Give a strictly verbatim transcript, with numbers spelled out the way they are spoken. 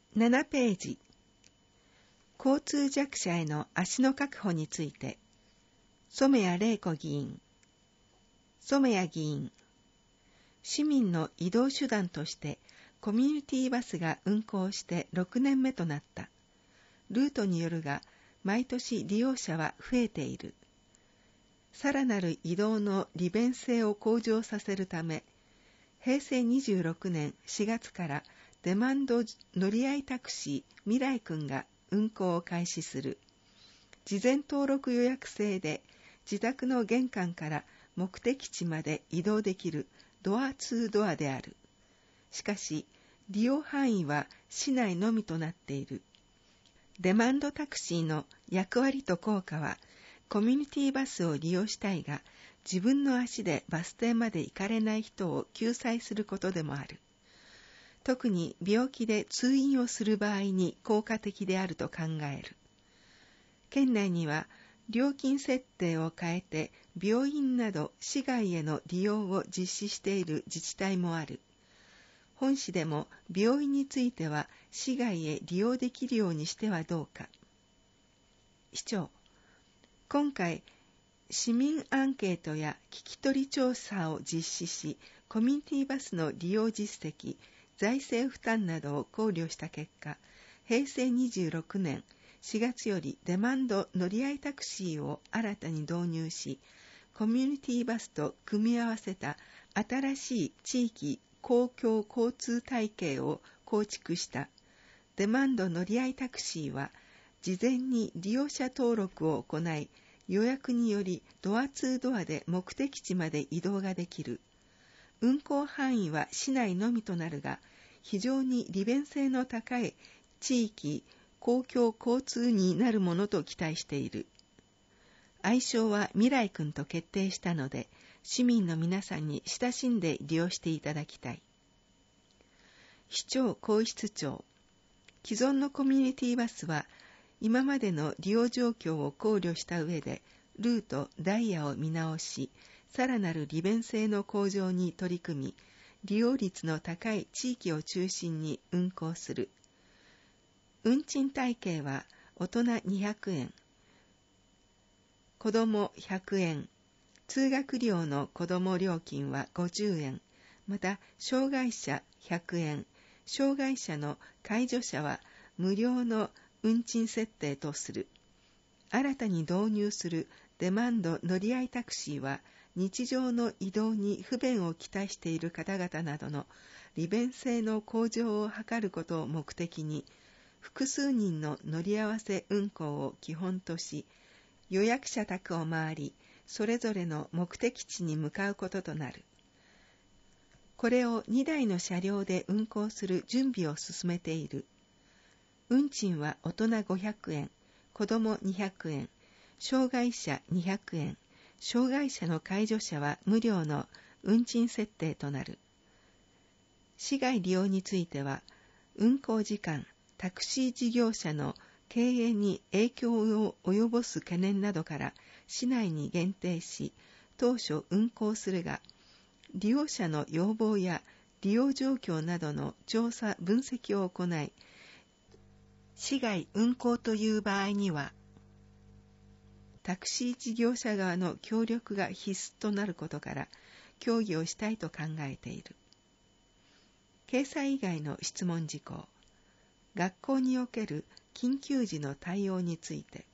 ななページ、交通弱者への足の確保について、染谷玲子議員。染谷議員、市民の移動手段としてコミュニティバスが運行してろくねんめとなった。ルートによるが、毎年利用者は増えている。さらなる移動の利便性を向上させるため、へいせいにじゅうろくねんしがつからデマンド乗り合いタクシー未来くんが運行を開始する。事前登録予約制で自宅の玄関から目的地まで移動できるドアツードアである。しかし、利用範囲は市内のみとなっている。デマンドタクシーの役割と効果は、コミュニティバスを利用したいが、自分の足でバス停まで行かれない人を救済することでもある。特に病気で通院をする場合に効果的であると考える。県内には料金設定を変えて病院など市外への利用を実施している自治体もある。本市でも病院については市外へ利用できるようにしてはどうか。市長、今回市民アンケートや聞き取り調査を実施し、コミュニティバスの利用実績、財政負担などを考慮した結果、へいせいにじゅうろくねんしがつよりデマンド乗り合いタクシーを新たに導入し、コミュニティバスと組み合わせた新しい地域公共交通体系を構築したデマンド乗り合いタクシーは、事前に利用者登録を行い、予約によりドアツードアで目的地まで移動ができる。運行範囲は市内のみとなるが、非常に利便性の高い地域公共交通になるものと期待している。愛称は未来くんと決定したので、市民の皆さんに親しんで利用していただきたい。市長皇室長、既存のコミュニティバスは、今までの利用状況を考慮した上で、ルート、ダイヤを見直し、さらなる利便性の向上に取り組み、利用率の高い地域を中心に運行する。運賃体系は大人にひゃくえん、子供ひゃくえん、通学料の子供料金はごじゅうえん、また障害者ひゃくえん、障害者の介助者は無料の運賃設定とする。新たに導入するデマンド乗り合いタクシーは、日常の移動に不便をきたしている方々などの利便性の向上を図ることを目的に、複数人の乗り合わせ運行を基本とし、予約者宅を回り、それぞれの目的地に向かうこととなる。これをにだいの車両で運行する準備を進めている。運賃は大人ごひゃくえん、子供にひゃくえん、障害者にひゃくえん、障害者の介助者は無料の運賃設定となる。市外利用については、運行時間、タクシー事業者の経営に影響を及ぼす懸念などから市内に限定し、当初運行するが、利用者の要望や利用状況などの調査分析を行い、市外運行という場合には、タクシー事業者側の協力が必須となることから、協議をしたいと考えている。掲載以外の質問事項、学校における緊急時の対応について、